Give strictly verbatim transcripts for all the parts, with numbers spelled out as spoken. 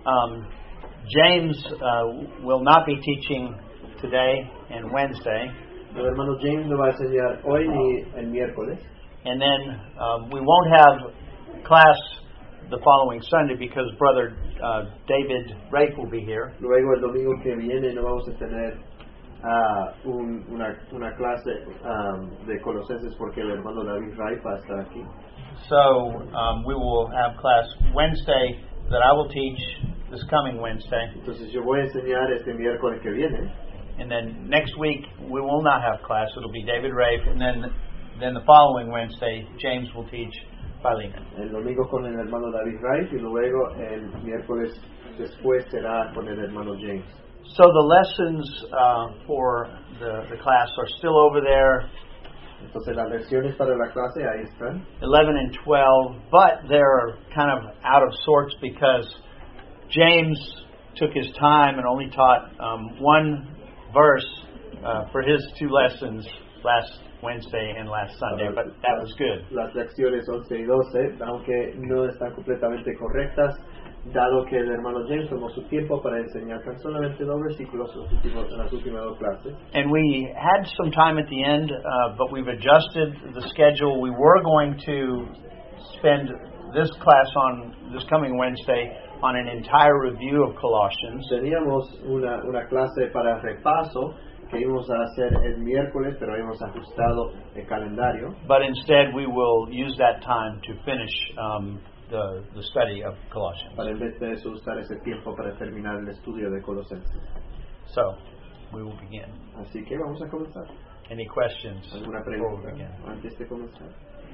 Um, James uh, will not be teaching today and Wednesday. El hermano James no va a enseñar hoy ni el miércoles. And then um, we won't have class the following Sunday because Brother uh, David Rafe will be here. Luego el domingo que viene no vamos a tener uh, un, una, una clase um, de Colosenses porque el hermano David Rafe va a estar aquí. So um, we will have class Wednesday that I will teach this coming Wednesday. Entonces yo voy a enseñar este miércoles que viene. And then next week we will not have class. It'll be David Rafe, and then then the following Wednesday James will teach Philemon. El domingo con el hermano David Wright y luego el miércoles después será con el hermano James. So the lessons uh, for the, the class are still over there. Entonces las lecciones para la clase ahí están. eleven and twelve, but they're kind of out of sorts because James took his time and only taught um, one verse uh, for his two lessons last Wednesday and last Sunday, but that was good. Las lecciones once y doce, aunque no están completamente correctas, dado que el hermano James tomó su tiempo para enseñar tan solamente dos versículos en las últimas dos clases. And we had some time at the end, uh, but we've adjusted the schedule. We were going to spend this class on this coming Wednesday on an entire review of Colossians. Teníamos una, una clase para repaso que íbamos a hacer el miércoles, pero hemos ajustado el calendario. But instead we will use that time to finish um, the, the study of Colossians. Para en vez de eso usar ese tiempo para terminar el estudio de Colosenses. So, we will begin. Así que vamos a comenzar. Any questions ¿Alguna before we pregunta begin? antes de comenzar?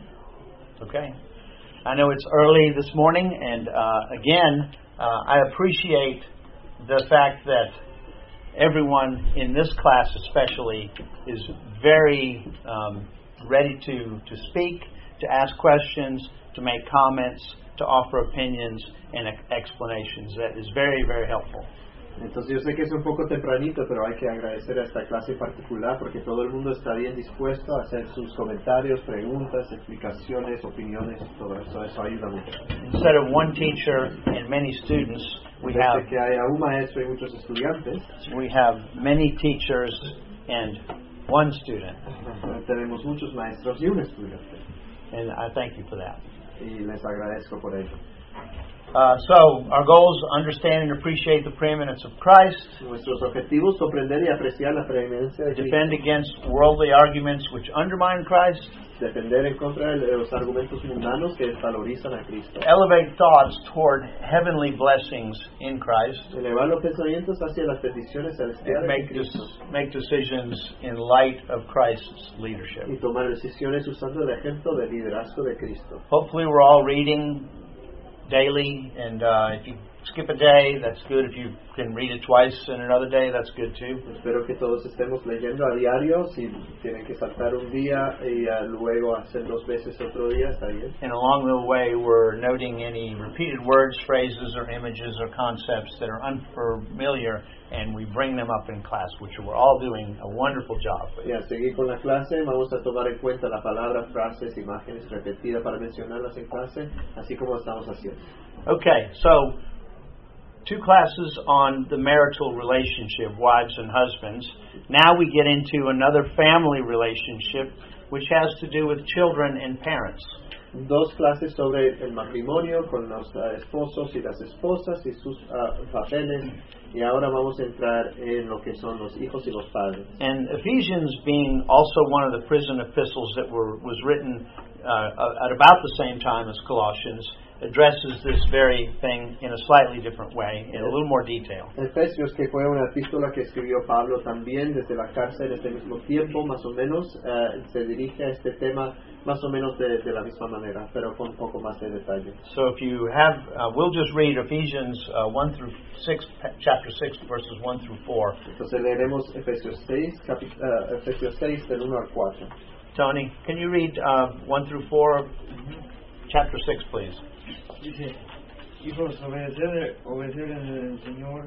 Okay. I know it's early this morning, and uh, again, uh, I appreciate the fact that everyone in this class especially is very um, ready to, to speak, to ask questions, to make comments, to offer opinions and explanations. That is very, very helpful. Entonces yo sé que es un poco tempranito, pero hay que agradecer a esta clase en particular porque todo el mundo está bien dispuesto a hacer sus comentarios, preguntas, explicaciones, opiniones, todo eso, eso ayuda mucho. Instead of one teacher and many students, we have que haya un maestro y muchos estudiantes, we have many teachers and one student. Tenemos muchos maestros y un estudiante. And I thank you for that. Y les agradezco por ello. Uh, so, our goal is to understand and appreciate the preeminence of Christ. Nuestros objetivos son comprender y apreciar la preeminencia de Cristo. Defend against worldly arguments which undermine Christ. Defender en contra de los argumentos mundanos que desvalorizan a Cristo. Elevate thoughts toward heavenly blessings in Christ. Elevar los pensamientos hacia las peticiones celestiales make, de Cristo. Des- make decisions in light of Christ's leadership. Y tomar decisiones usando el ejemplo del liderazgo de Cristo. Hopefully we're all reading daily, and uh, if you skip a day, that's good. If you can read it twice in another day, that's good too. Espero que todos estemos leyendo a diario. Si tienen que saltar un día y uh, luego hacer dos veces otro día, está bien. And along the way, we're noting any repeated words, phrases, or images or concepts that are unfamiliar, and we bring them up in class, which we're all doing a wonderful job with. Y al seguir con la clase, vamos a tomar en cuenta la palabra, frases, imágenes repetidas para mencionarlas en clase, así como estamos haciendo. Okay, so two classes on the marital relationship, wives and husbands. Now we get into another family relationship, which has to do with children and parents. Dos clases sobre el matrimonio con los uh, esposos y las esposas y sus uh, papeles. Y ahora vamos a entrar en lo que son los hijos y los padres. And Ephesians, being also one of the prison epistles that were was written uh, at about the same time as Colossians, addresses this very thing in a slightly different way, in a little more detail. Efesios, que fue una epístola que escribió Pablo también desde la cárcel en este mismo tiempo, más o menos, uh, se dirige a este tema más o menos de, de la misma manera, pero con un poco más de detalle. So if you have, uh, we'll just read Ephesians uh, one through six, chapter six, verses one through four. Entonces leeremos Efesios seis, capi, uh, Efesios seis del uno al cuatro. Tony, can you read uh, one through four, chapter six, please? Dice, hijos, obedecer, obedecer en el Señor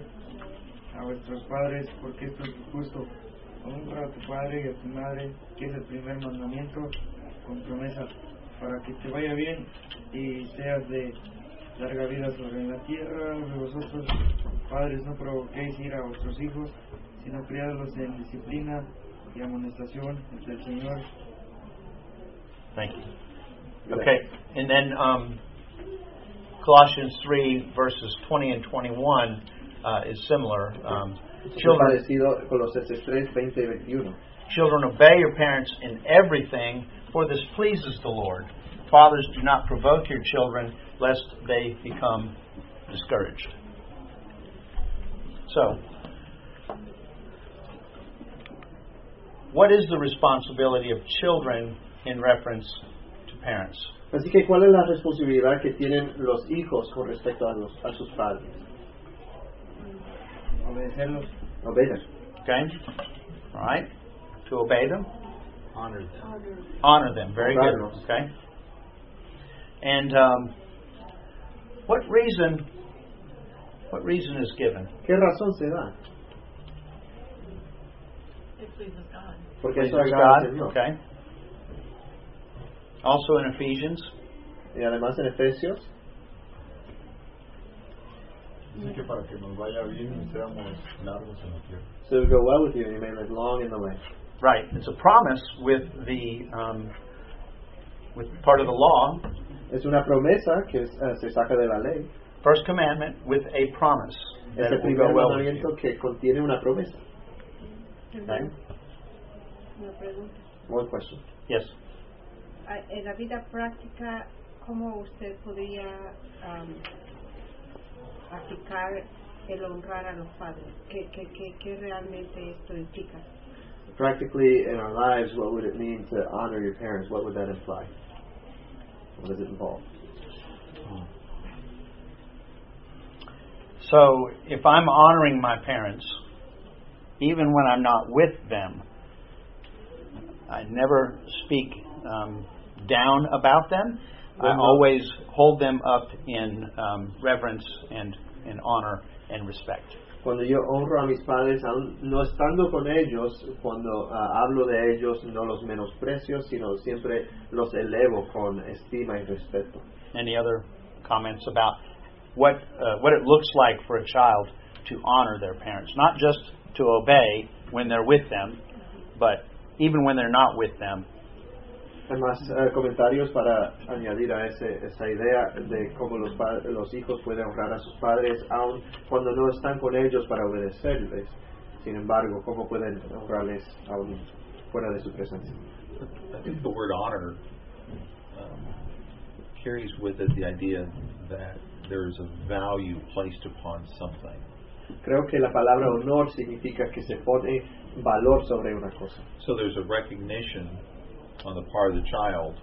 a vuestros padres, porque esto es justo. Honra a tu padre y a tu madre, que es el primer mandamiento, con promesa, para que te vaya bien y seas de larga vida sobre la tierra. De vosotros, padres, no provoquéis ira a vuestros hijos, sino criadlos en disciplina y amonestación entre el Señor. Thank you. Okay, and then um, Colossians three, verses twenty and twenty-one uh, is similar. Um, children, parecido Colosenses tres, veinte y veintiuno. Children, obey your parents in everything, for this pleases the Lord. Fathers, do not provoke your children, lest they become discouraged. So, what is the responsibility of children in reference to parents? Así que, ¿cuál es la responsabilidad que tienen los hijos con respecto a, los, a sus padres? Obedecerlos. Obey them. Okay? All right? To obey them? Honor them. Honor them. Very Honrarlos. good. Okay? And um, what reason? What reason is given? ¿Qué razón se da? It pleases God. Porque Pleases eso agrada al God. Señor. Okay. Also in Ephesians, Y además en Efesios, Dice que para que nos vaya bien y seamos largos en la tierra. so it will go well with you and you may live long in the land. right? It's a promise with the um, with part of the law. Es una promesa que uh, se saca de la ley. First commandment with a promise Es that el it will go primer well with you. mandamiento que contiene una promesa. Okay? Una pregunta. One question. Yes. Ah, En la vida práctica, ¿cómo usted podría um, aplicar el honrar a los padres? ¿Qué, qué, qué, qué realmente esto implica? Practically in our lives, what would it mean to honor your parents? What would that imply? What does it involve? So if I'm honoring my parents, even when I'm not with them, I never speak um, down about them. I Well, no. always hold them up in um, reverence and in honor and respect. Cuando yo honro a mis padres, aún no estando con ellos, cuando uh, hablo de ellos, no los menosprecio, sino siempre los elevo con estima y respeto. Any other comments about what uh, what it looks like for a child to honor their parents? Not just to obey when they're with them, but even when they're not with them. Además, uh, comentarios para añadir a ese, esa idea de cómo los, pa- los hijos pueden honrar a sus padres aun cuando no están con ellos para obedecerles. Sin embargo, cómo pueden honrarles aún fuera de su presencia. I think the word honor um, carries with it the idea that there is a value placed upon something. Creo que la palabra honor significa que se pone valor sobre una cosa. So there's a recognition on the part of the child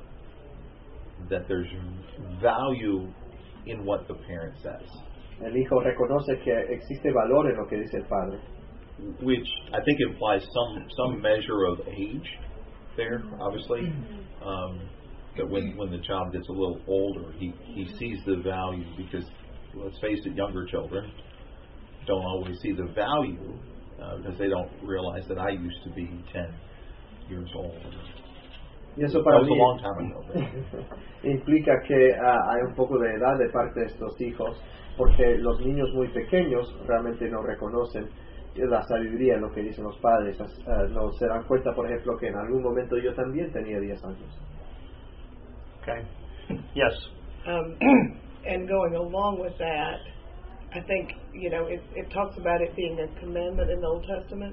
that there's value in what the parent says, El hijo reconoce que existe valor en lo que dice el padre, which I think implies some some measure of age there, obviously. Um, that when when the child gets a little older, he, he sees the value, because, let's face it, younger children don't always see the value uh, because they don't realize that I used to be ten years old. y eso That para was a mí long time ago. implica que uh, hay un poco de edad de parte de estos hijos, porque los niños muy pequeños realmente no reconocen la sabiduría en lo que dicen los padres. Uh, no se dan cuenta, por ejemplo, que en algún momento yo también tenía diez años. Okay. Yes. Um, and going along with that, I think, you know, it, it talks about it being a commandment in the Old Testament.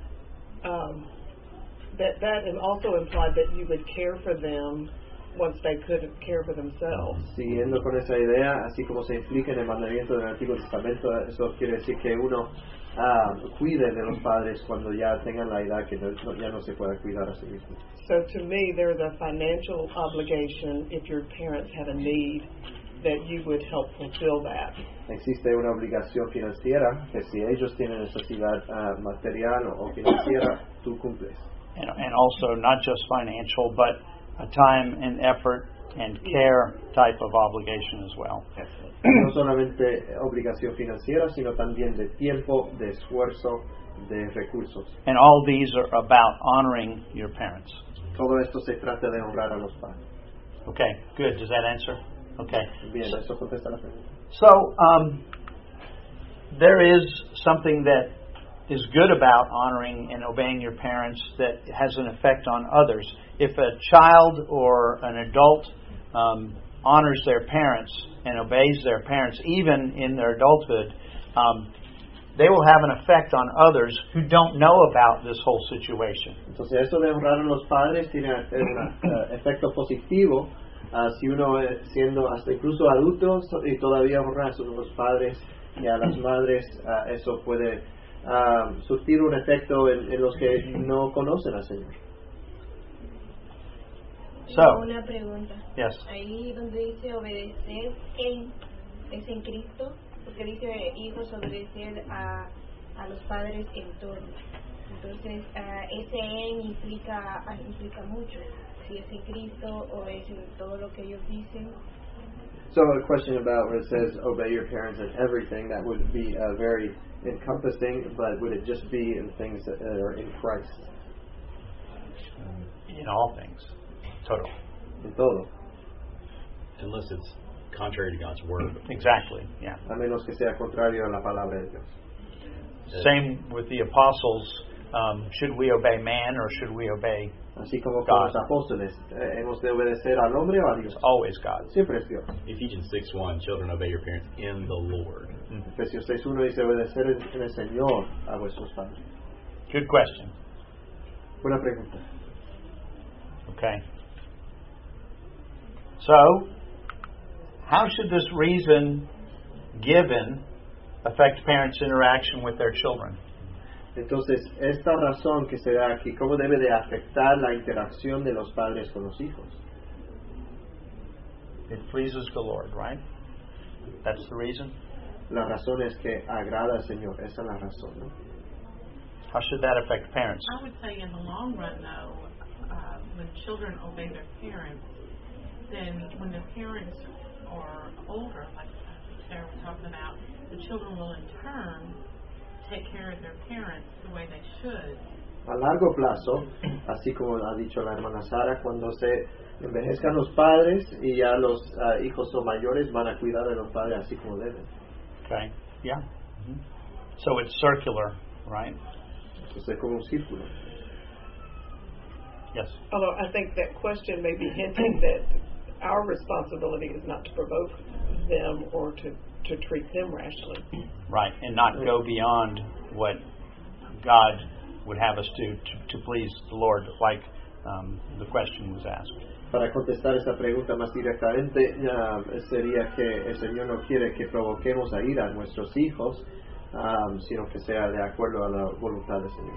Um, that that and also implied that you would care for them once they couldn't care for themselves. Siguiendo con esa idea, así como se implica en el mandamiento del Antiguo Testamento, eso quiere decir que uno ah, cuide de los padres cuando ya tengan la edad que no, no- ya no se pueda cuidar a sí mismo. So to me, there's a financial obligation if your parents have a need that you would help fulfill that. Existe una obligación financiera que si ellos tienen necesidad ah, material o financiera, tú cumples. And, and also not just financial, but a time and effort and care type of obligation as well. No solamente obligación financiera, sino también de tiempo, de esfuerzo, de recursos. And all these are about honoring your parents. Todo esto se trata de honrar a los padres. Okay, good. Does that answer? Okay. Bien, eso contesta la pregunta. So, um, there is something that is good about honoring and obeying your parents that has an effect on others. If a child or an adult um, honors their parents and obeys their parents, even in their adulthood, um, they will have an effect on others who don't know about this whole situation. Entonces eso de honrar a los padres tiene un uh, efecto positivo uh, si uno eh, siendo hasta incluso adulto y todavía honra a sus padres y a las madres, uh, eso puede uh, surtir un efecto en, en los que no conocen al Señor. So, una pregunta. Yes. Ahí donde dice obedecer en, es en Cristo, porque dice hijos obedecer a, a los padres en todo. Entonces, uh, ese en implica, uh, implica mucho. Si es en Cristo o es en todo lo que ellos dicen. So a question about where it says obey your parents in everything, that would be uh, very encompassing, but would it just be in things that are in Christ? In all things. Total. En todo. Unless it's contrary to God's word. Exactly, yeah. A menos que sea contrario a la palabra de Dios. Same with the apostles. Um, should we obey man or should we obey Así como con God? los apóstoles, eh, hemos de obedecer al hombre o a Dios. Always God. Siempre es Dios. Ephesians six one, children obey your parents in the Lord. Efesios seis uno dice obedecer en, en el Señor a vuestros padres. Good question. Buena pregunta. Okay. So, how should this reason given affect parents' interaction with their children? Entonces, esta razón que se da aquí, ¿cómo debe de afectar la interacción de los padres con los hijos? It pleases the Lord, right? That's the reason? La razón es que agrada al Señor. Esa es la razón, ¿no? How should that affect parents? I would say in the long run, though, uh, when children obey their parents, then when their parents are older, like Sarah was talking about, the children will in turn take care of their parents the way they should. A largo plazo, así como ha dicho la hermana Sara, cuando se envejezcan los padres y ya los uh, hijos son mayores, van a cuidar de los padres así como deben. Okay, yeah. Mm-hmm. So it's circular, right? Entonces es como un círculo. Yes. Although I think that question may be hinting that our responsibility is not to provoke them or to, to treat them rationally. Right, and not go beyond what God would have us do to, to please the Lord, like um, the question was asked. Para contestar esa pregunta más directamente, uh, sería que el Señor no quiere que provoquemos a ira a nuestros hijos, um, sino que sea de acuerdo a la voluntad del Señor.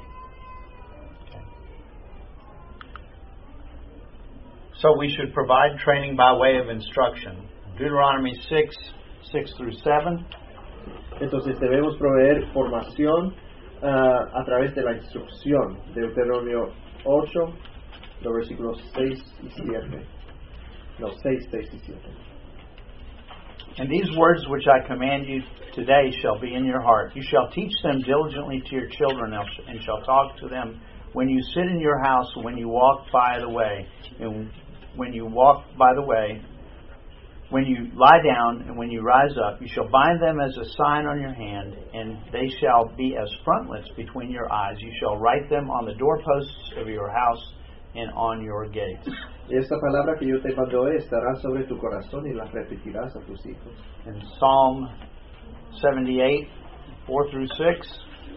So we should provide training by way of instruction. Deuteronomy six, six through seven. Entonces debemos proveer formación uh, a través de la instrucción. Deuteronomio ocho, los versículos seis y siete. No, seis, seis y siete. And these words which I command you today shall be in your heart. You shall teach them diligently to your children, and shall talk to them when you sit in your house, when you walk by the way, and when you walk by the way, when you lie down, and when you rise up. You shall bind them as a sign on your hand, and they shall be as frontlets between your eyes. You shall write them on the doorposts of your house and on your gates. Y esta palabra que yo te mando hoy estará sobre tu corazón y las repetirás a tus hijos. In Psalm seventy-eight, four through six.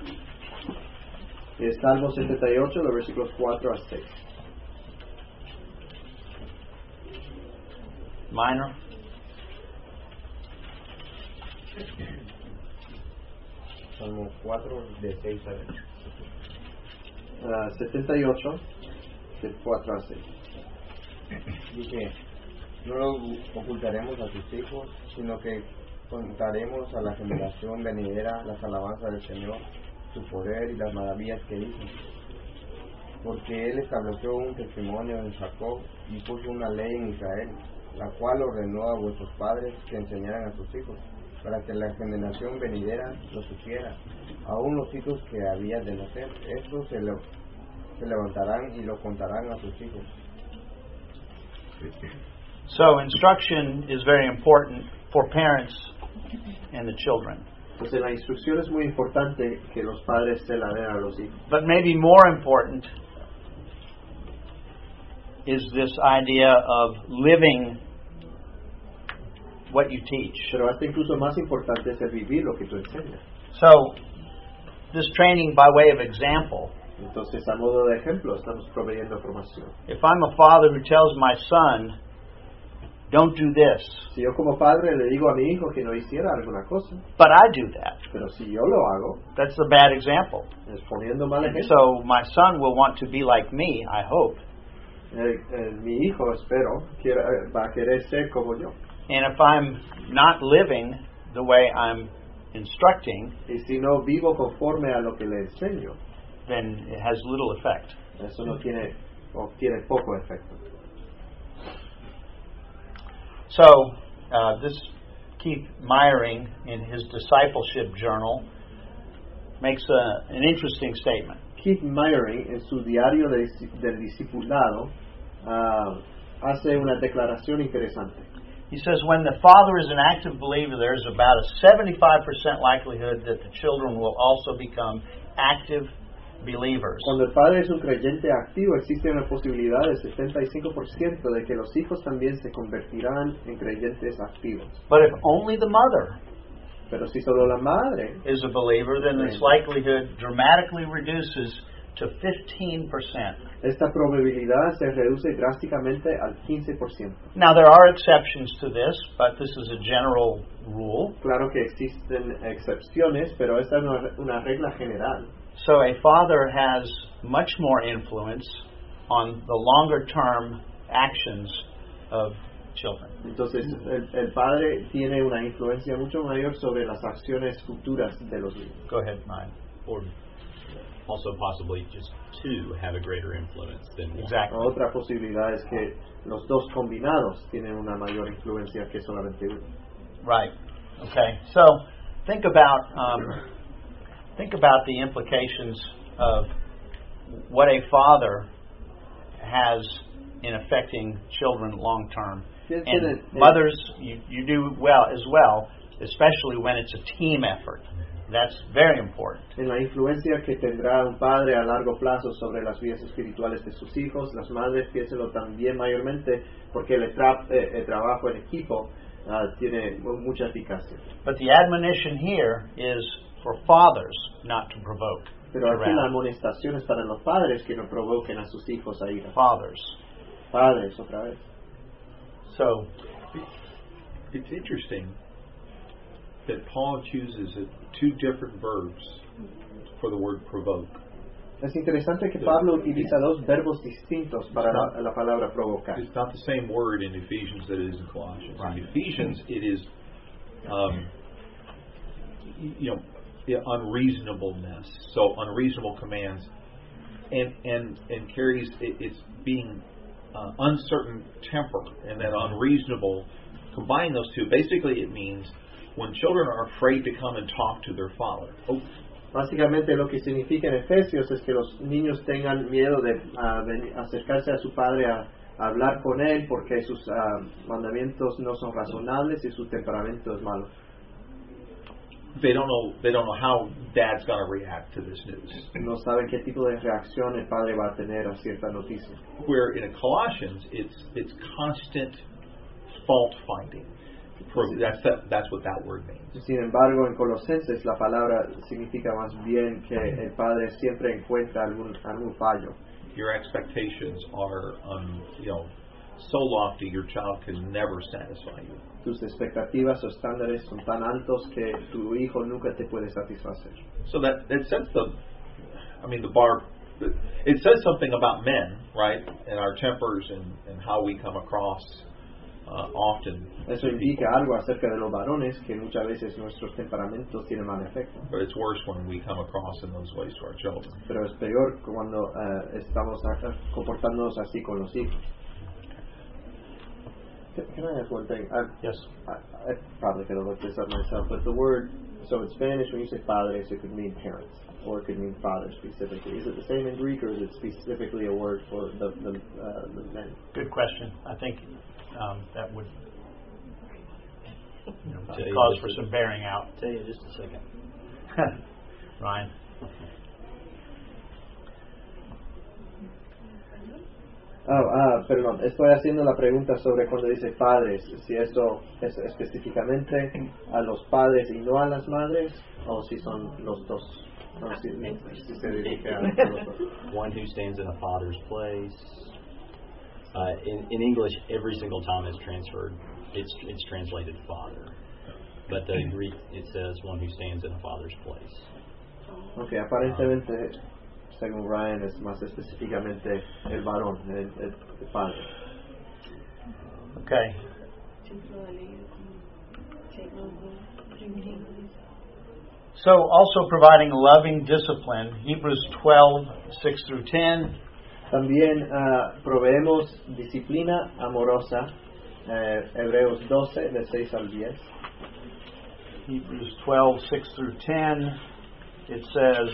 Y Salmo setenta y ocho, los versículos cuatro a seis. Minor. Salmo cuatro, de seis a ocho. Uh, setenta y ocho, de cuatro a seis. Dice, no lo ocultaremos a tus hijos, sino que contaremos a la generación venidera las alabanzas del Señor, su poder y las maravillas que hizo. Porque Él estableció un testimonio en Jacob y puso una ley en Israel, la cual ordenó a vuestros padres que enseñaran a sus hijos, para que la generación venidera lo supiera, aún los hijos que había de nacer. Estos se, le, se levantarán y lo contarán a sus hijos. So instruction is very important for parents and the children. Entonces la instrucción es muy importante que los padres se la den a los hijos. But maybe more important is this idea of living what you teach. Pero hasta incluso más importante es el vivir lo que tú enseñas. So this training by way of example. Entonces, a modo de ejemplo, estamos proveyendo formación. If I'm a father who tells my son, don't do this. Si yo como padre le digo a mi hijo que no hiciera alguna cosa, but I do that. Pero si yo lo hago, that's a bad example. Es poniendo mal ejemplo. So my son will want to be like me, I hope. Eh, eh, mi hijo, espero, quiera, va a querer ser como yo. And if I'm not living the way I'm instructing, y si no vivo conforme a lo que le enseño, then it has little effect. Eso no tiene o tiene poco efecto. So, uh, this Keith Meyering, in his discipleship journal, makes a, an interesting statement. Keith Meyering, en su diario de, del discipulado, uh, hace una declaración interesante. He says, when the father is an active believer, there's about a seventy-five percent likelihood that the children will also become active believers. Cuando el padre es un creyente activo, existe una posibilidad del setenta y cinco por ciento de que los hijos también se convertirán en creyentes activos. But if only the mother Pero si solo la madre is a believer, then this likelihood dramatically reduces to fifteen percent. Esta probabilidad se reduce drásticamente al quince por ciento. Now there are exceptions to this, but this is a general rule. Claro que existen excepciones, pero esta es una, una regla general. So a father has much more influence on the longer term actions of children. Entonces el, el padre tiene una influencia mucho mayor sobre las acciones futuras de los niños. Go ahead, Ryan. Or also possibly just two have a greater influence than one. Exactly. Otra posibilidad es que los dos combinados tienen una mayor influencia que solamente uno. Right. Okay. So think about um, think about the implications of what a father has in affecting children long term. And mothers, you, you do well as well, especially when it's a team effort. That's very important. En la influencia que tendrá un padre a largo plazo sobre las vidas espirituales de sus hijos, las madres piénsenlo también mayormente porque el, tra eh, el trabajo en equipo uh, tiene mucha eficacia. But the admonition here is for fathers not to provoke. Pero aquí la amonestación es para los padres que no provoquen a sus hijos a ira. Fathers. Padres, otra vez. So, it's interesting that Paul chooses two different verbs for the word provoke. Es interesante que Pablo utiliza dos verbos distintos para la, la palabra provocar. It's not the same word in Ephesians that it is in Colossians. Right. In Ephesians, it is, um, you know, unreasonableness. So unreasonable commands, and and and carries it, it's being uh, uncertain temper, and then unreasonable. Combine those two. Basically, it means when children are afraid to come and talk to their father. Oh. Básicamente lo que significa en Efesios es que los niños tengan miedo de uh, ven, acercarse a su padre a, a hablar con él porque sus uh, mandamientos no son razonables y su temperamento es malo. They don't know. They don't know how dad's going to react to this news. No saben qué tipo de reacción el padre va a tener a cierta noticia. Where in Colossians, it's it's constant fault finding. That's that, that's what that word means. Sin embargo, en Colosenses la palabra significa más bien que el padre siempre encuentra algún algún fallo. Your expectations are, um, you know, so lofty your child can never satisfy you. Tus expectativas o estándares son tan altos que tu hijo nunca te puede satisfacer. So that it sets the, I mean, the bar. It says something about men, right, and our tempers and, and how we come across. Uh, often. Eso indica algo acerca de los varones que muchas veces nuestros temperamentos tienen mal efecto. But it's worse when we come across in those ways to our children. Pero es peor cuando uh, estamos comportándonos así con los hijos. Can I ask one thing? I, yes. I, I probably could have looked this up myself, but the word, so in Spanish when you say padres, it could mean parents, or it could mean father specifically. Is it the same in Greek, or is it specifically a word for the the, uh, the men? Good question. I think um, that would you know, Tell you cause just for a- some bearing out. Tell you just a second. Ryan. Ah, ah, perdón, estoy haciendo la pregunta sobre cuando dice padres, si eso es específicamente a los padres y no a las madres, o si son los dos, o si, si se dirige a, a los dos. One who stands in a father's place. Uh, in, in English, every single time it's transferred, it's it's translated father. But the Greek, it says one who stands in a father's place. Ok, aparentemente, según Ryan, es más específicamente el varón, el, el, el padre. Okay. So, also providing loving discipline, Hebrews twelve, six through ten. También uh, proveemos disciplina amorosa, eh, Hebreos doce, de seis al diez. Hebrews twelve, six through ten. It says,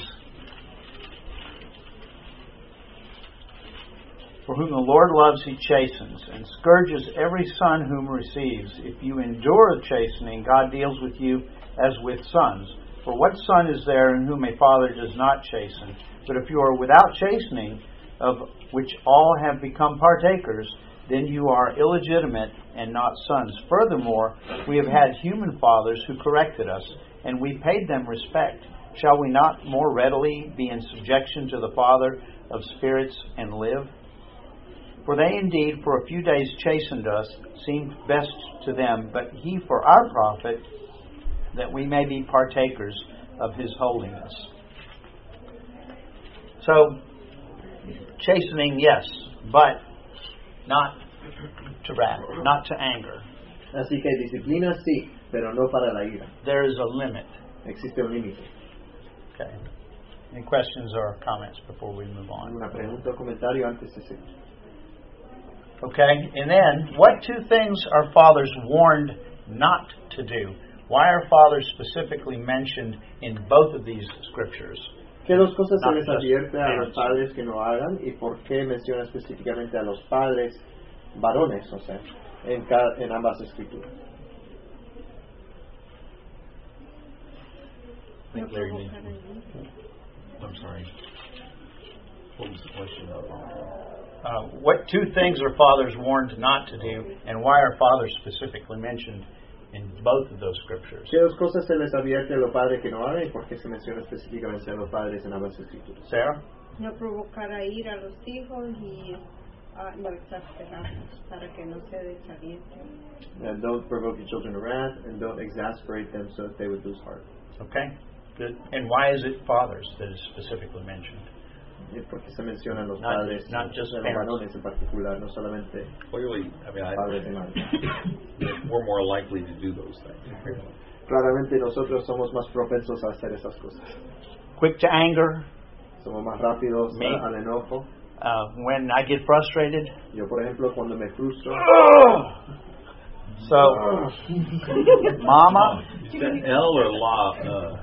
"For whom the Lord loves, he chastens, and scourges every son whom receives. If you endure chastening, God deals with you as with sons. For what son is there in whom a father does not chasten? But if you are without chastening, of which all have become partakers, then you are illegitimate and not sons. Furthermore, we have had human fathers who corrected us, and we paid them respect. Shall we not more readily be in subjection to the Father of spirits and live? For they indeed for a few days chastened us, seemed best to them, but he for our profit, that we may be partakers of his holiness." So, chastening, yes, but not to wrath, not to anger. Así que disciplina sí, pero no para la ira. There is a limit. Existe un límite. Okay. Any questions or comments before we move on? Una pregunta o comentario antes de seguir. Okay, and then, what two things are fathers warned not to do? Why are fathers specifically mentioned in both of these scriptures? ¿Qué dos cosas se Not les just advierte a parents. los padres que no hagan y por qué menciona específicamente a los padres varones, o sea, en, cada, en ambas escrituras? I think Larry needs- I'm sorry. What was the question? Uh, what two things are fathers warned not to do, and why are fathers specifically mentioned in both of those scriptures? ¿Qué dos cosas se les advierte a los padres que no hagan y por qué se menciona específicamente a los padres en ambas escrituras? Sarah? No provocar a ir a los hijos y ah, no exasperarlos para que no se desalienten. And don't provoke your children to wrath, and don't exasperate them so that they would lose heart. Okay, good. And why is it fathers that is specifically mentioned? Y porque se mencionan los Not- padres, not just los parents. varones en particular, no solamente Clearly, I mean, I, padres y madres. we're more likely to do those things. Claramente nosotros somos más propensos a hacer esas cosas. Quick to anger. Somos más rápidos Me. a- al enojo. Uh, when I get frustrated. Yo, por ejemplo, cuando me frustro, So, Mama, Is that L or La? Uh,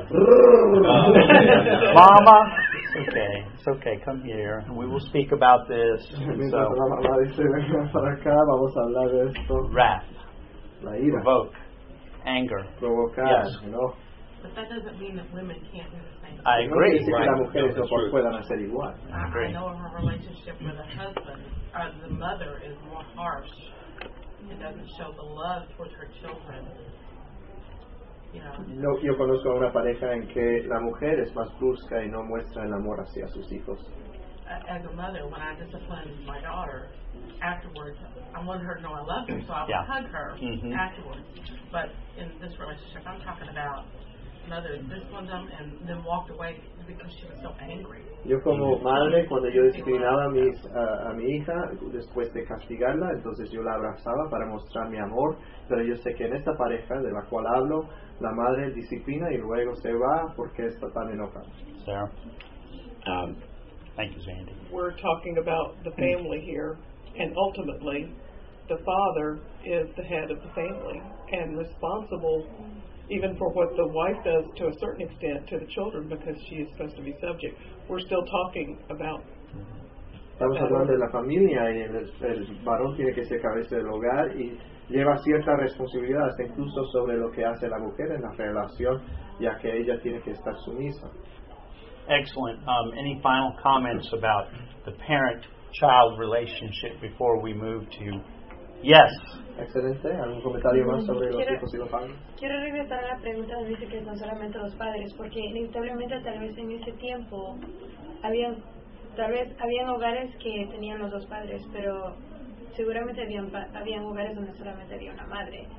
Mama. Okay, it's okay. Come here. We will speak about this. mientras So, la mamá dice, venga para acá, vamos a hablar de esto. wrath, La ira, provoke, anger. provocar, Yes. ¿no? But that doesn't mean that women can't do the same. I No agree. quiere decir que Right. las mujeres No, no that's true. puedan hacer igual. I, I agree. know of a relationship where the husband, uh, the mother is more harsh and doesn't show the love towards her children. You know, No, yo conozco a una pareja en que la mujer es más brusca y no muestra el amor hacia sus hijos. a- as a mother, when I discipline my daughter, afterwards, I want her to know I love her, so I would Yeah. hug her Mhm. afterwards. But in this relationship, I'm talking about mother disciplined them and then walked away because she was so angry. Yo como madre, cuando yo disciplinaba a, mis, a, a mi hija, después de castigarla, entonces yo la abrazaba para mostrar mi amor, pero yo sé que en esta pareja de la cual hablo, la madre disciplina y luego se va porque está tan enojada. Sarah? Um, Thank you, Sandy. We're talking about the family here, and ultimately, the father is the head of the family and responsible even for what the wife does to a certain extent to the children because she is supposed to be subject. We're still talking about Estamos hablando de la familia y el, el varón tiene que ser cabeza del hogar y lleva cierta responsabilidad hasta incluso sobre lo que hace la mujer en la relación, ya que ella tiene que estar sumisa. Excellent. Um, any final comments about the parent-child relationship before we move to yes? Excelente. ¿Algún comentario más sobre los Quiero- hijos y los padres? Quiero regresar a la pregunta donde dice que son solamente los padres, porque inevitablemente tal vez en ese tiempo había, tal vez habían hogares que tenían los dos padres, pero seguramente habían, pa- habían hogares donde solamente había una madre.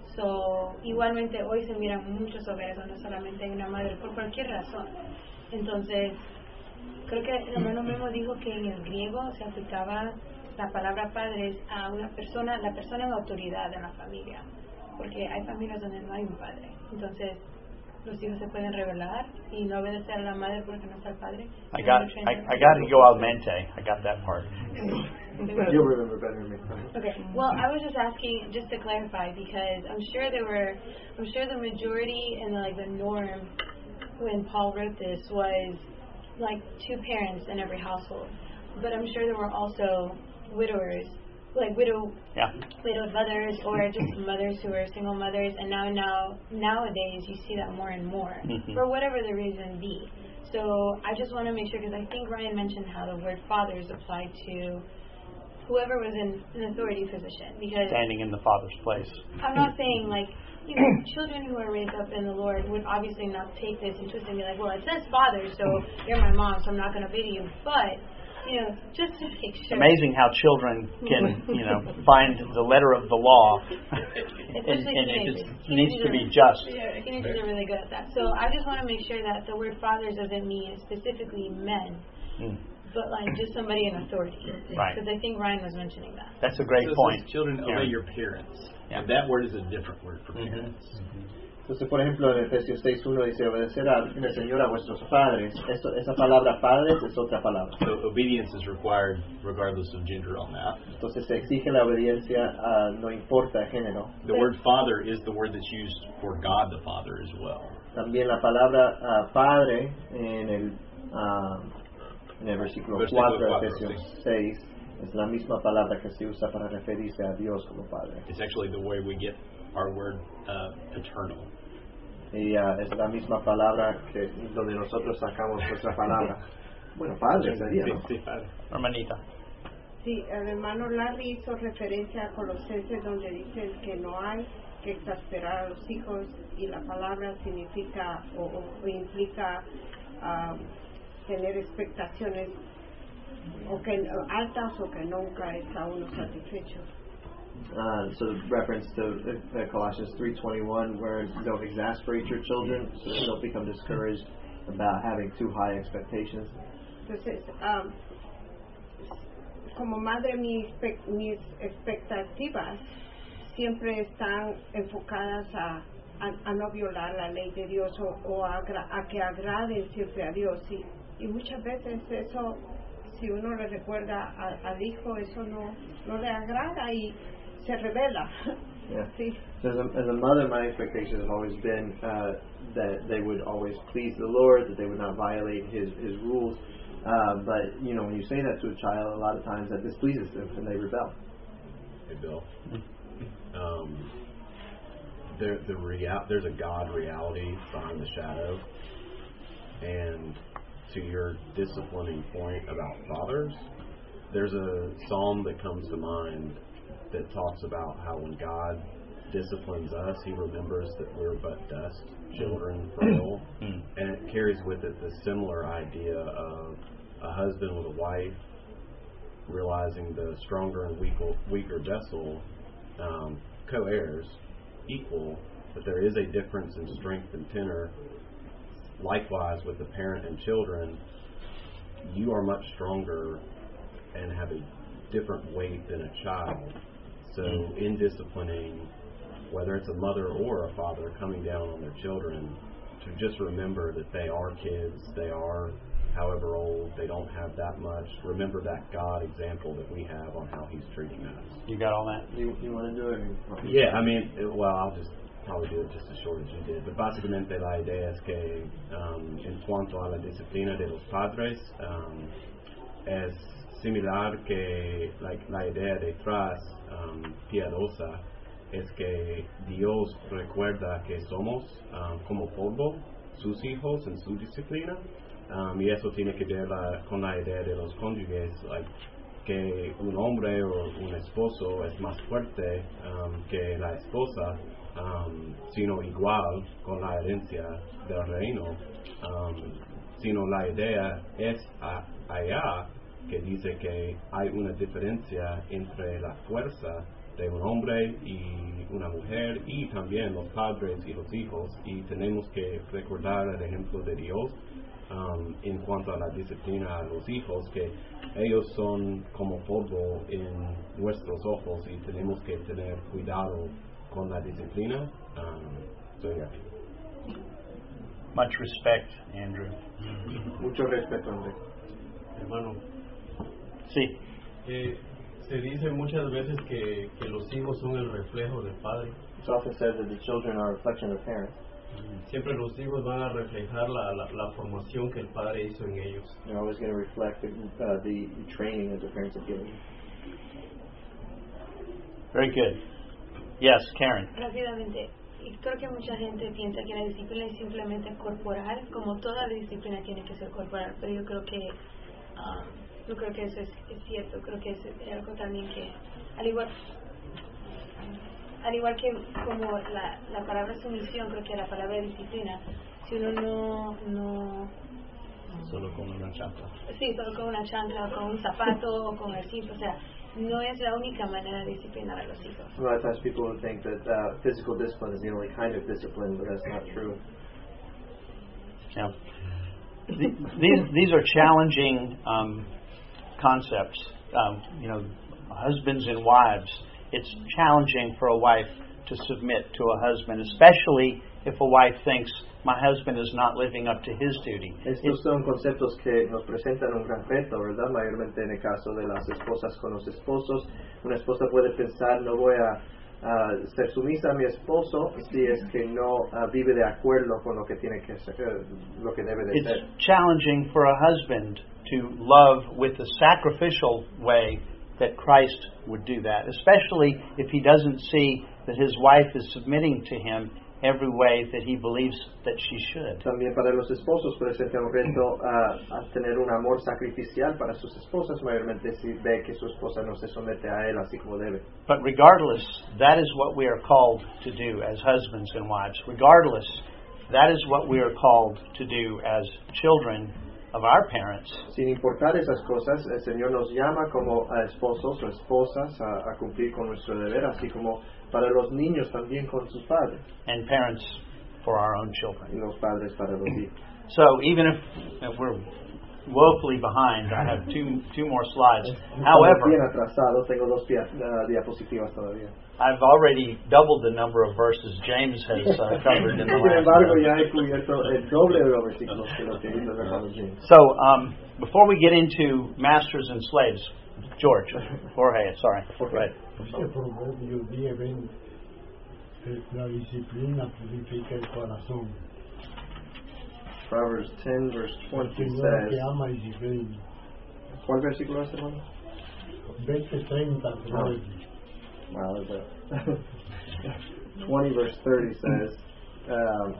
So, igualmente hoy se miran muchos hogares donde solamente hay una madre por cualquier razón. Entonces, creo que el hermano Memo dijo que en el griego se aplicaba la palabra padres a una persona, la persona en autoridad en la familia, porque hay familias donde no hay un padre. Entonces, los hijos se pueden rebelar y no obedecer a la madre porque no está el padre. I got I, I got igualmente. I got that part. You'll remember better than me. Okay. Well, I was just asking just to clarify because I'm sure there were, I'm sure the majority and like the norm when Paul wrote this was like two parents in every household, but I'm sure there were also widowers, like widow, Yeah. widowed mothers or just mothers who were single mothers, and now now nowadays you see that more and more Mhm. for whatever the reason be. So I just want to make sure because I think Ryan mentioned how the word father is applied to whoever was in an authority position because Standing in the Father's place. I'm not saying like you know children who are raised up in the Lord would obviously not take this and twist it and be like, well, it says father, so you're my mom, so I'm not going to obey you. But you know, just to make sure. Amazing how children can, you know, find the letter of the law, and, Especially and it teenagers. just needs to be Teenagers just. are- Yeah, teenagers are really good at that. So I just want to make sure that the word fathers doesn't mean specifically men, Mm. but like just somebody in authority. Right. Because I think Ryan was mentioning that. That's a great So it point. says, children, Aaron. obey your parents. Yeah. That word is a different word for Mhm. parents. Entonces, por ejemplo, en Efesios seis uno dice, obedecer al en el Señor a vuestros padres. Esto, esa palabra padres es otra palabra. So obedience is required regardless of gender on that. Entonces se exige la obediencia, a, no importa el género. The word father is the word that's used for God the Father as well. También la palabra ah, padre en el, ah, en el versículo Versículo cuatro de cuatro, Efesios seis es la misma palabra que se usa para referirse a Dios como padre. It's actually the way we get our word uh, paternal. Y ah, es la misma palabra que donde nosotros sacamos nuestra palabra. Bueno, padre sería, ¿no? Sí, padre. Hermanita. Sí, el hermano Larry hizo referencia a Colosenses donde dice que no hay que exasperar a los hijos y la palabra significa o, o- o implica ah, tener expectaciones o que altas o que nunca está uno satisfecho. Uh, so reference to uh, Colossians three twenty-one, where don't exasperate your children, so they don't become discouraged about having too high expectations. Entonces, am, como madre, mi espe- mis expectativas siempre están enfocadas a, a, a no violar la ley de Dios o, o a, agra- a que agraden siempre a Dios. Y, y muchas veces eso, si uno le recuerda a- al hijo, eso no, no le agrada y se revela. Yeah. Sí. So as a, as a mother, my expectation has always been uh, that they would always please the Lord, that they would not violate His His rules. Uh, but you know, when you say that to a child, a lot of times that displeases them and they rebel. Hey, Bill. Um, there, the real, there's a God reality behind the shadow, and to your disciplining point about fathers, there's a psalm that comes to mind that talks about how when God disciplines us, He remembers that we're but dust, children, frail, Mm. and it carries with it the similar idea of a husband with a wife realizing the stronger and weaker, weaker vessel, um, co-heirs, equal, but there is a difference in strength and tenor. Likewise, with the parent and children, you are much stronger and have a different weight than a child. So, in disciplining, whether it's a mother or a father coming down on their children, to just remember that they are kids, they are however old, they don't have that much. Remember that God example that we have on how He's treating us. You got all that? You, you want to do it? Yeah, I mean, it, well, I'll just probably do it just as short as you did. But básicamente la idea es que um, en cuanto a la disciplina de los padres, um, es similar que like, la idea detrás um, piadosa es que Dios recuerda que somos um, como polvo, sus hijos en su disciplina, um, y eso tiene que ver la, con la idea de los cónyuges, like, que un hombre o un esposo es más fuerte um, que la esposa, um, sino igual con la herencia del reino, um, sino la idea es a, allá que dice que hay una diferencia entre la fuerza de un hombre y una mujer y también los padres y los hijos, y tenemos que recordar el ejemplo de Dios um, en cuanto a la disciplina a los hijos, que ellos son como polvo en nuestros ojos y tenemos que tener cuidado con la disciplina. Um, so yeah. Much respect, Andrew. Mucho respeto, Andrew. Hermano. Sí. Eh, se dice muchas veces que, que los hijos son el reflejo del padre. It's often said that the children are a reflection of parents. Siempre los hijos van a reflejar la, la, la formación que el padre hizo en ellos. They're always going to reflect the, uh, the training that the parents have given. Very good. Yes, Karen. Rápidamente, y creo que mucha gente piensa que la disciplina es simplemente corporal, como toda disciplina tiene que ser corporal, pero yo creo que um, yo creo que eso es, es cierto. Creo que es algo también que, al igual al igual que como la, la palabra sumisión, creo que la palabra disciplina, si uno no no solo con una chancla, sí, solo con una chancla o con un zapato o con el cinto, o sea, no es la única manera de disciplinar a los hijos. A lot of times people would think that uh, physical discipline is the only kind of discipline, but that's not true. Yeah. These these are challenging um, concepts. Um, you know, husbands and wives. It's challenging for a wife to submit to a husband, especially if a wife thinks my husband is not living up to his duty. Estos son conceptos que nos presentan un gran reto, ¿verdad? Mayormente en el caso de las esposas con los esposos. Una esposa puede pensar, no voy a uh, ser sumisa a mi esposo si es que no uh, vive de acuerdo con lo que tiene que ser, uh, lo que debe de It's ser. challenging for a husband to love with a sacrificial way that Christ would do that, especially if he doesn't see that his wife is submitting to him every way that he believes that she should. También para los esposos presenta un reto a, a tener un amor sacrificial para sus esposas, mayormente si ve que su esposa no se somete a él así como debe. But regardless, that is what we are called to do as husbands and wives. Regardless, that is what we are called to do as children of our parents. Sin importar esas cosas, el Señor nos llama como a esposos o esposas a, a cumplir con nuestro deber, así como para los niños también con sus padres. And parents for our own children. Y los padres para los hijos. So even if, if we're woefully behind, I have two two more slides. However, bien atrasado, tengo dos dia, uh, diapositivas todavía. I've already doubled the number of verses James has uh, covered in the Sin embargo, last. ya he cubierto el doble de los versículos que lo que hizo el hermano James. So um, before we get into masters and slaves, George, Jorge, sorry, right. Este proverbio diez veinte, la disciplina purifica el corazón. Proverbs ten verse twenty El says. que ama disciplina. ¿Cuál versículo es, hermano? veinte treinta, Oh. Wow, that's a twenty verse thirty says, um,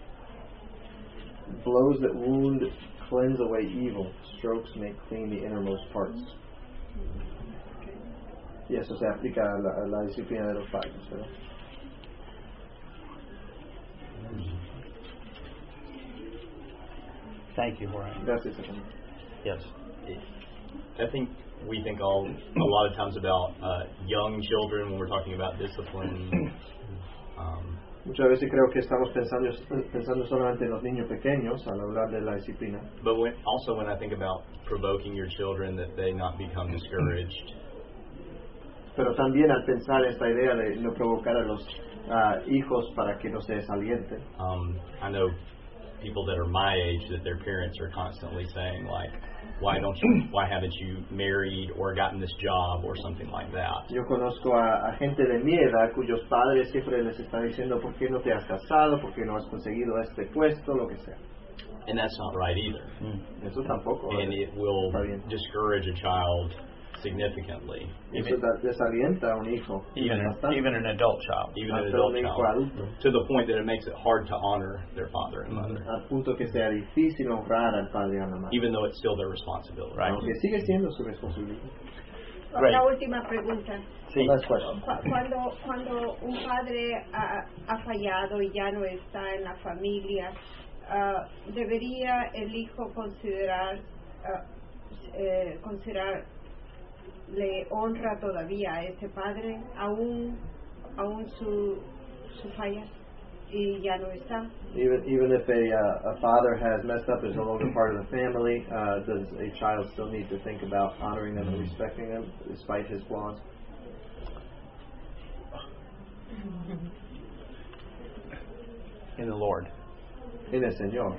blows that wound cleanse away evil, strokes make clean the innermost parts. Y eso se aplica a la, a la disciplina de los padres, ¿verdad? Thank you, Jorge. Gracias, hermano. Yes. I think we think all a lot of times about uh, young children when we're talking about discipline. Um, Muchas veces creo que estamos pensando pensando solamente en los niños pequeños al hablar de la disciplina. but when, also when I think about provoking your children, that they not become discouraged. Pero también al pensar esta idea de no provocar a los uh, hijos para que no se desalienten. Um, I know people that are my age that their parents are constantly saying like, why don't you, why haven't you married or gotten this job or something like that. Yo conozco a, a gente de mi edad cuyos padres siempre les están diciendo por qué no te has casado, por qué no has conseguido este puesto, lo que sea. And that's not right either. Mm. Eso tampoco. And it will discourage a child significantly. Eso desalienta a un hijo. Even, even an adult child. Even an adult child. To the point that it makes it hard to honor their father and mother. Al punto que sea difícil honrar al padre y a la madre. Even though it's still their responsibility. Right. Aunque sigue siendo su responsabilidad. La última pregunta. Sí. Cuando, cuando un padre ha, ha fallado y ya no está en la familia, uh, ¿debería el hijo considerar, uh, eh, considerar le honra todavía a ese padre, aún, aún su, su falla y ya no está? Even even if a uh, a father has messed up, is no longer part of the family, uh, does a child still need to think about honoring them and respecting them despite his flaws? In the Lord. En el Señor.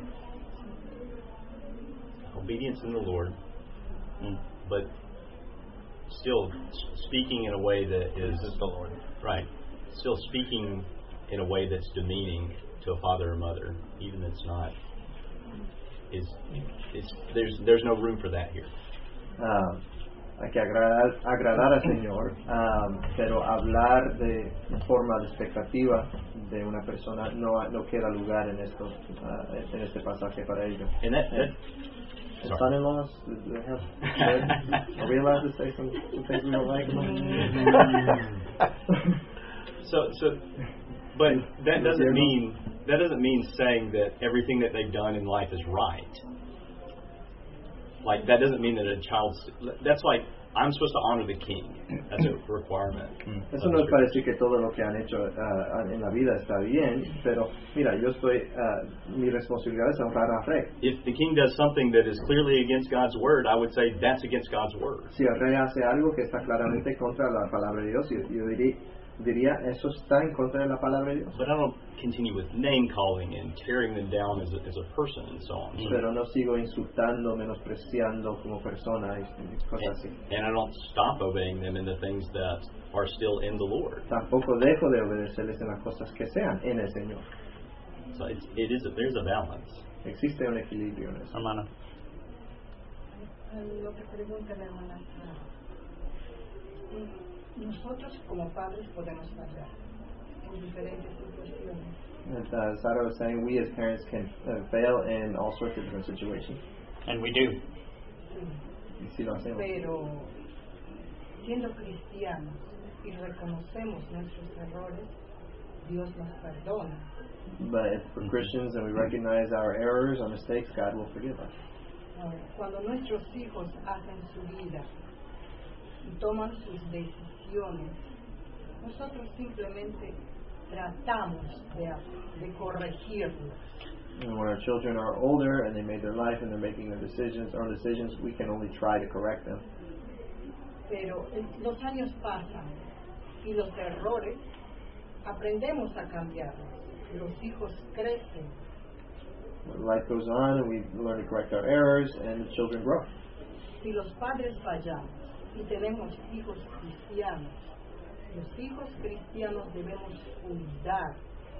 Obedience in the Lord, mm. but still speaking in a way that is the Lord. Right. Still speaking in a way that's demeaning to a father or mother, even if it's not. Is it's there's there's no room for that here. Uh, hay que agradar, agradar al Señor, um, pero hablar de forma expectativa de una persona no no queda lugar en esto uh, en este pasaje para ello. And that, that The son-in-laws, they have, are we allowed to say some, some things we don't like? so, so, but that doesn't mean that doesn't mean saying that everything that they've done in life is right. Like that doesn't mean that a child's. That's like I'm supposed to honor the king. That's a requirement. Eso no es para decir que todo lo que han hecho uh, en la vida está bien, pero mira, yo estoy, uh, mi responsabilidad es honrar al rey. If the king does something that is clearly against God's word, I would say that's against God's word. Si el rey hace algo que está claramente contra la palabra de Dios, yo, yo diría, diría eso está en contra de la palabra de Dios. But I don't continue with name calling and tearing them down as a, as a person and so on. Pero no sigo insultando, menospreciando como persona y cosas así. And, and I don't stop obeying them in the things that are still in the Lord. Tampoco dejo de obedecerles en las cosas que sean en el Señor. So it's, it is a, there's a balance. Existe un equilibrio en eso. Hermana. Lo que pregunta la hermana. Nosotros como padres podemos fallar en diferentes situaciones. And uh, Sara was saying we as parents can uh, fail in all sorts of different situations. And we do. Y sí lo hacemos. Pero siendo cristianos y reconocemos nuestros errores, Dios nos perdona. But if we're Christians and we recognize our errors, our mistakes, God will forgive us. Cuando nuestros hijos hacen su vida y toman sus decisiones, nosotros simplemente tratamos de, de corregirlos. And when our children are older and they made their life and they're making their decisions, our decisions, we can only try to correct them. Pero los años pasan y los errores aprendemos a cambiarlos. Los hijos crecen. Life goes on and we learn to correct our errors and the children grow. Si los padres fallamos y tenemos hijos cristianos, los hijos cristianos debemos cuidar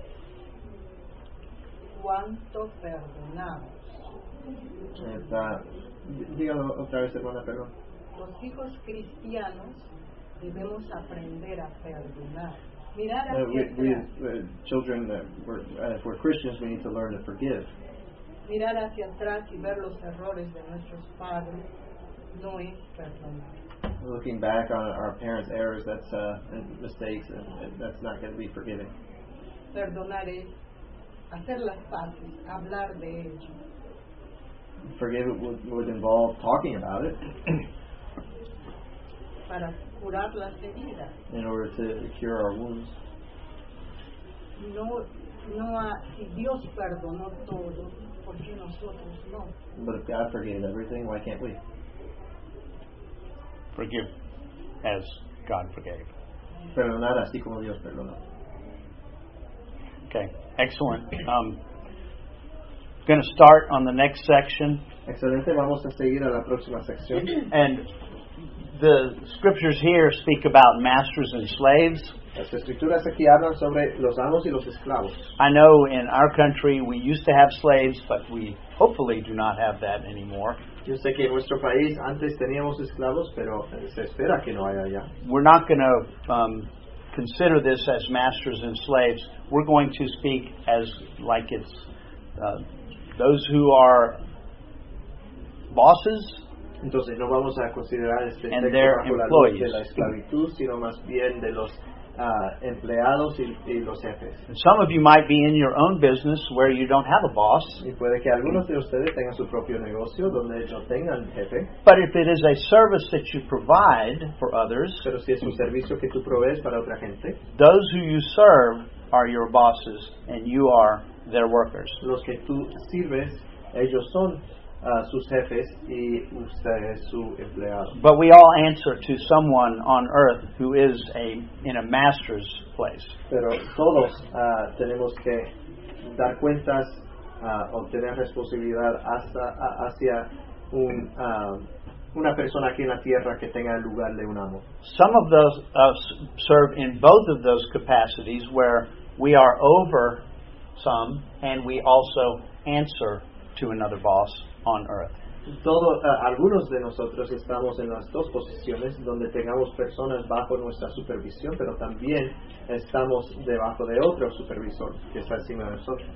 cuánto perdonamos. Está, dígalo otra vez, hermana, perdón. Los hijos cristianos debemos aprender a perdonar. Mirar hacia Uh, we, we, atrás. uh, children, uh, we're, uh, if we're Christians, we need to learn to forgive. Mirar hacia atrás y ver los errores de nuestros padres no es perdonar. Looking back on our parents' errors, that's uh, and mistakes, and, and that's not going to be forgiving. Perdonar es hacer las paces, hablar de ello. Forgive it would, would involve talking about it para curar las heridas. in order to cure our wounds. No, no ha, si Dios perdonó todo, ¿por qué nosotros no? But if God forgave everything, why can't we? Forgive as God forgave. Perdonar así como Dios perdonó. Okay, excellent. Um, going to start on the next section. Excelente, vamos a seguir a la próxima sección. And the scriptures here speak about masters and slaves. Las escrituras aquí hablan sobre los amos y los esclavos. I know in our country we used to have slaves, but we hopefully do not have that anymore. Yo sé que en nuestro país antes teníamos esclavos, pero se espera que no haya ya. We're not going to um, consider this as masters and slaves. We're going to speak as like it's uh, those who are bosses. Entonces no vamos a considerar este and texto their bajo la luz de la esclavitud, sino más bien de los uh, empleados y, y los jefes. And some of you might be in your own business where you don't have a boss. Y puede que algunos de ustedes tengan su propio negocio donde no tengan jefe. But if it is a service that you provide for others, pero si es un servicio que tú provees para otra gente, those who you serve are your bosses and you are their workers. Los que tú sirves, ellos son Uh, sus jefes y usted es su empleado. But we all answer to someone on earth who is a in a master's place. Pero todos uh, tenemos que dar cuentas uh, o tener responsabilidad hasta, uh, hacia un, uh, una persona aquí en la tierra que tenga el lugar de un amo. Some of those uh, serve in both of those capacities where we are over some and we also answer to another boss on earth. Todo, uh, algunos de nosotros estamos en las dos posiciones donde tengamos personas bajo nuestra supervisión, pero también estamos debajo de otro supervisor que está encima de nosotros.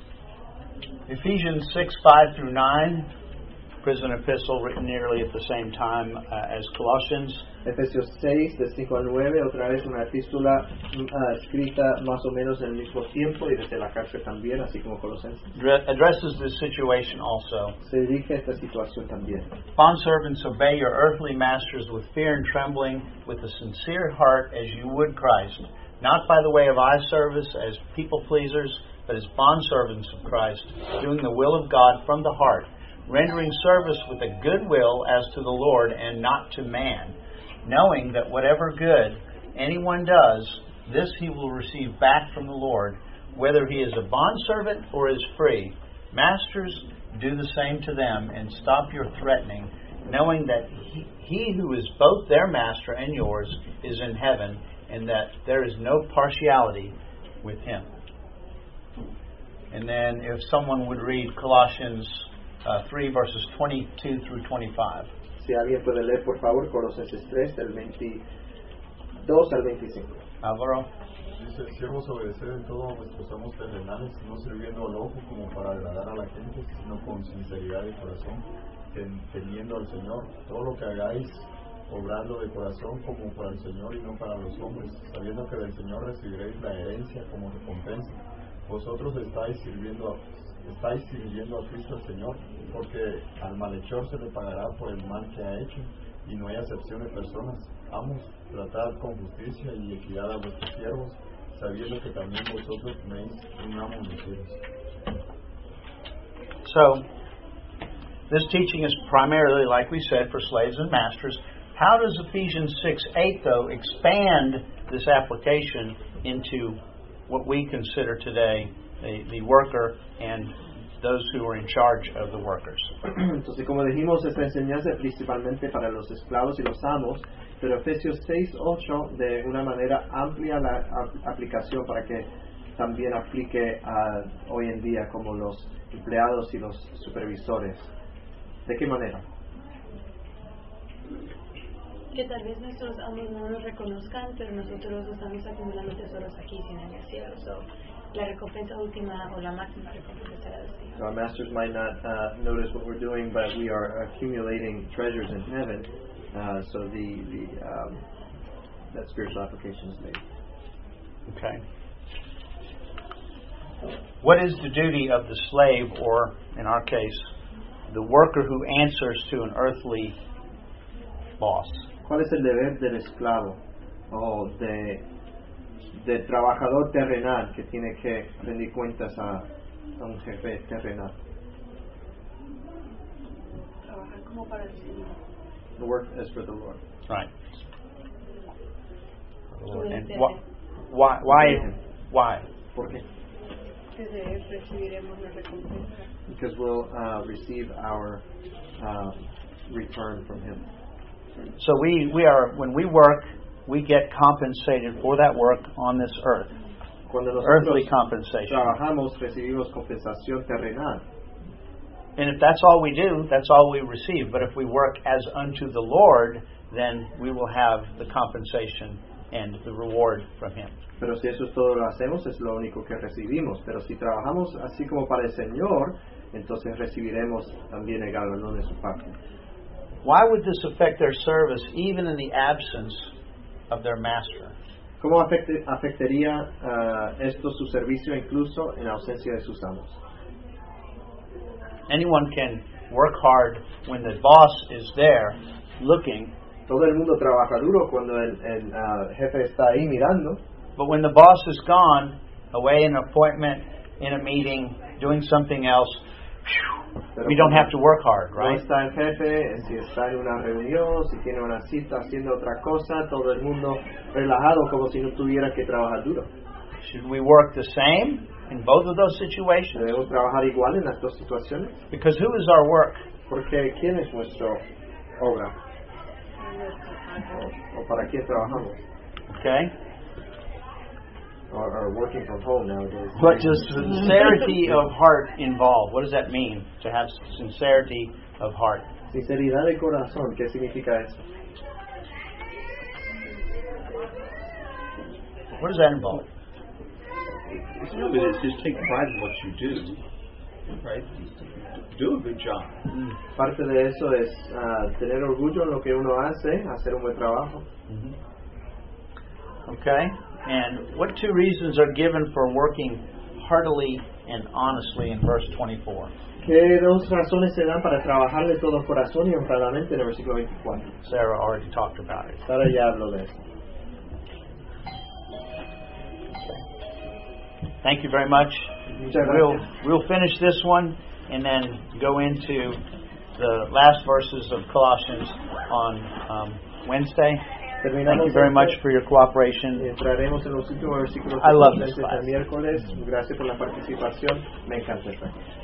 Ephesians six, five through nine, prison epistle written nearly at the same time uh, as Colossians. Efesios seis, de cinco a nueve, otra vez una epístola uh, escrita más o menos en el mismo tiempo y desde la cárcel también, así como Colosenses. Addresses this situation also. Se dirige a esta situación también. Bondservants, obey your earthly masters with fear and trembling, with a sincere heart as you would Christ, not by the way of eye service as people pleasers, but as bondservants of Christ, doing the will of God from the heart, rendering service with a good will as to the Lord and not to man, knowing that whatever good anyone does, this he will receive back from the Lord, whether he is a bondservant or is free. Masters, do the same to them, and stop your threatening, knowing that he, he who is both their master and yours is in heaven, and that there is no partiality with him. And then if someone would read Colossians uh, three, verses twenty-two through twenty-five. Si alguien puede leer, por favor, Colosenses tres, del veintidós al veinticinco. Álvaro. Dice, siervos, obedecer en todo a vuestros amos terrenales, no sirviendo al ojo como para agradar a la gente, sino con sinceridad de corazón, ten, teniendo al Señor. Todo lo que hagáis, obrando de corazón como para el Señor y no para los hombres, sabiendo que del Señor recibiréis la herencia como recompensa. Vosotros estáis sirviendo a estáis sirviendo a Cristo el Señor, porque al malhechor se le pagará por el mal que ha hecho, y no hay acepción de personas. Amos, tratad con justicia y equidad a vuestros siervos, sabiendo que también vosotros tenéis un amo en los cielos. So, this teaching is primarily, like we said, for slaves and masters. How does Ephesians six eight, though, expand this application into what we consider today the, the worker and those who are in charge of the workers? Entonces, como dijimos, esta enseñanza es principalmente para los esclavos y los amos, pero Efesios seis ocho de una manera amplia la a, aplicación para que también aplique a, hoy en día como los empleados y los supervisores. ¿De qué manera? Que tal vez nuestros amos no nos reconozcan, pero nosotros estamos acumulando tesoros aquí sin en el cielo. So, la recompensa última o la máxima recompensa será del Señor. Our masters might not uh, notice what we're doing, but we are accumulating treasures in heaven. Uh, so the, the um, that spiritual application is made. Okay. What is the duty of the slave, or in our case, the worker who answers to an earthly boss? ¿Cuál es el deber del esclavo o de del trabajador terrenal que tiene que rendir cuentas a, a un jefe terrenal? Trabajar como para el Señor. The work is for the Lord. Right. And wh- why? Why? Why? ¿Por qué? Because we'll uh, receive our uh, return from Him. So we, we are when we work, we get compensated for that work on this earth. Cuando Earthly nosotros compensation. trabajamos, recibimos compensación terrenal. And if that's all we do, that's all we receive. But if we work as unto the Lord, then we will have the compensation and the reward from Him. Pero si eso es todo lo hacemos, es lo único que recibimos. Pero si trabajamos así como para el Señor, entonces recibiremos también el galardón de su parte. Why would this affect their service even in the absence of their master? ¿Cómo afecte, afectaría uh, esto su servicio incluso en ausencia de sus amos? Anyone can work hard when the boss is there looking. Todo el mundo trabaja duro cuando el, el uh, jefe está ahí mirando. But when the boss is gone, away in an appointment, in a meeting, doing something else, whew, we don't have to work hard, right? No está el jefe, si está en una reunión, si tiene una cita haciendo otra cosa, todo el mundo relajado como si no tuviera que trabajar duro. Should we work the same in both of those situations? ¿Debemos trabajar igual en las dos situaciones? Because who is our work? Porque ¿quién es nuestra obra? ¿O, o para quién trabajamos? Okay. Or, or working from home nowadays. What does sincerity of heart involve? What does that mean, to have sincerity of heart? Sinceridad de corazón, ¿qué significa eso? What does that involve? Some of it is just take pride in what you do, right? Do a good job. Parte de eso es uh, tener orgullo en lo que uno hace, hacer un buen trabajo. Mm-hmm. Okay. And what two reasons are given for working heartily and honestly in verse twenty-four? ¿Qué dos razones se dan para trabajar de todo corazón y honradamente en el versículo veinticuatro? Sarah already talked about it. Sara ya habló de eso. Thank you very much. Muchas we'll, gracias. we'll finish this one and then go into the last verses of Colossians on um, Wednesday. Thank you very much for your cooperation. Entraremos en los últimos versículos I love this el miércoles. Gracias por la participación. Me encanta esta.